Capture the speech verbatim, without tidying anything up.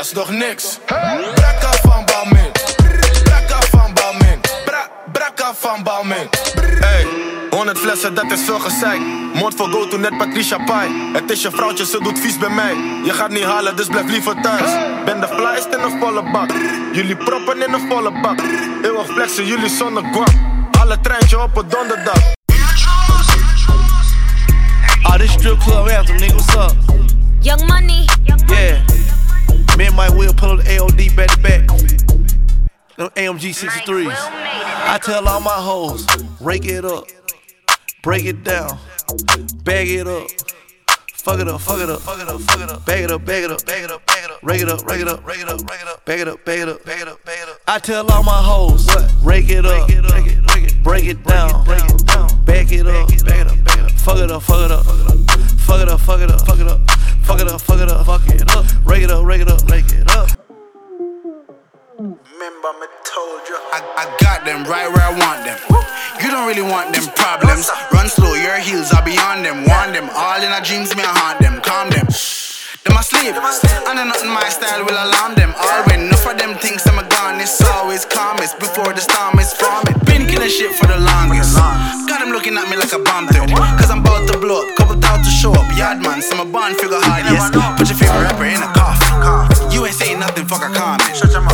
dat is nog niks. Brakka van Balmin, brakka van Balmin, bra, brakka van Balmin. Hey, honderd flessen, dat is veel gezeik. Moord voor go to net Patricia Pai. Het is je vrouwtje, ze doet vies bij mij. Je gaat niet halen, dus blijf liever thuis. Ben de flyest in een volle bak. Jullie proppen in een volle bak. Eeuwig flexen, jullie zonder guap. Alle treintje op het donderdag. Ah, this strip club anthem, nigga, what's up? Young Money. Yeah. Me and Mike Will pull up the A O D back to back. Them A M G sixty-threes. I tell all my hoes, rake it up, break it down, bag it up, fuck it up, fuck it up, fuck it up, fuck it up, bag it up, bag it up, bag it up, bag it up, rake it up, rake it up, rake it up, rake it up, bag it up, bag it up, bag it up, bag it up. I tell all my hoes, rake it up, break it down, bag it up, bag it up, fuck it up, fuck it up, fuck it up, fuck it up, fuck it up, fuck it up, fuck it up, fuck it up, rake it up, rake it up, rake it up. Remember me told you I, I got them right where I want them. You don't really want them problems. Run slow, your heels are beyond them. Want them, all in our dreams, me I haunt them. Calm them, them asleep. And then nothing my style will alarm them. All when enough of them things I'm gone. It's always calmest before the storm is forming. Been killing shit for the longest. Got them looking at me like a bomb threat. Cause I'm about to blow up, couple out to show up. Yard man, some a bond figure hard, yes. Put your favorite rapper in a coffin. You ain't saying nothing, fuck a comment.